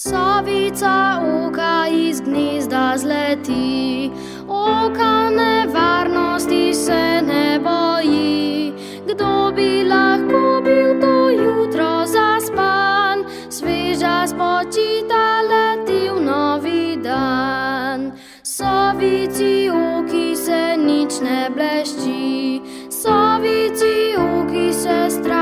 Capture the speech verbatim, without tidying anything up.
Savica oka iz gnezda zleti, oka nevarnosti se ne boji. Kdo bi lahko bil to jutro zaspan, sveža spočita leti v novi dan. Savici oki se nič ne blešči, Savici oki se strah.